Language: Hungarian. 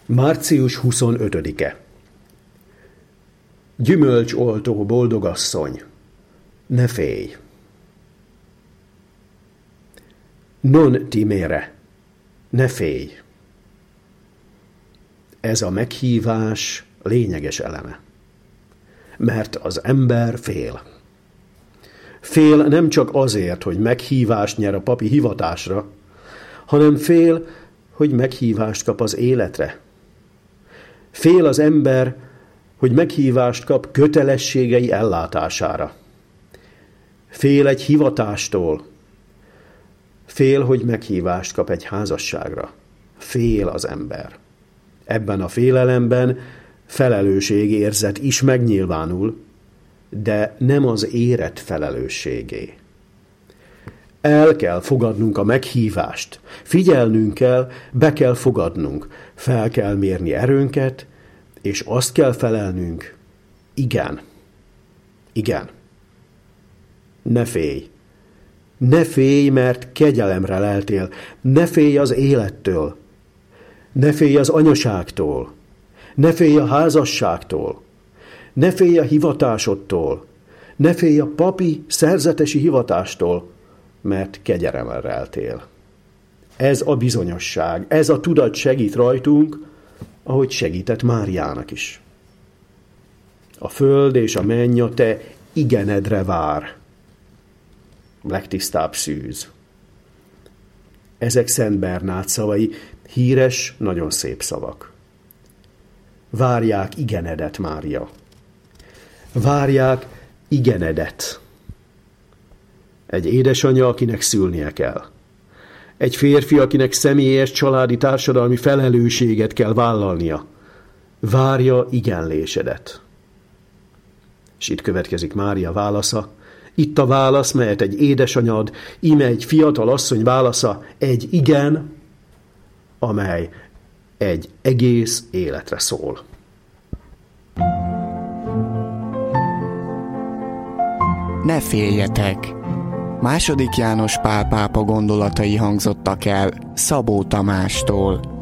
Március 25-e. Gyümölcsoltó boldogasszony, ne félj! Non timere, ne félj! Ez a meghívás lényeges eleme. Mert az ember fél. Fél nem csak azért, hogy meghívást nyer a papi hivatásra, hanem fél, hogy meghívást kap az életre. Fél az ember, hogy meghívást kap kötelességei ellátására. Fél egy hivatástól. Fél, hogy meghívást kap egy házasságra. Fél az ember. Ebben a félelemben felelősségérzet is megnyilvánul, de nem az érett felelősségé. El kell fogadnunk a meghívást, figyelnünk kell, be kell fogadnunk, fel kell mérni erőnket, és azt kell felelnünk, igen. Igen. Ne félj. Ne félj, mert kegyelemre leltél. Ne félj az élettől. Ne félj az anyaságtól. Ne félj a házasságtól. Ne félj a hivatásodtól. Ne félj a papi szerzetesi hivatástól, mert kegyelemmel leltél. Ez a bizonyosság, ez a tudat segít rajtunk, ahogy segített Máriának is. A föld és a menny a te igenedre vár. Legtisztább szűz. Ezek Szent Bernát szavai, híres, nagyon szép szavak. Várják igenedet, Mária. Várják igenedet. Egy édesanyja, akinek szülnie kell. Egy férfi, akinek személyes családi társadalmi felelősséget kell vállalnia. Várja igenlésedet. És itt következik Mária válasza. Itt a válasz, melyet egy édesanyad, íme egy fiatal asszony válasza, egy igen, amely egy egész életre szól. Ne féljetek! II. János Pál pápa gondolatai hangzottak el Szabó Tamástól.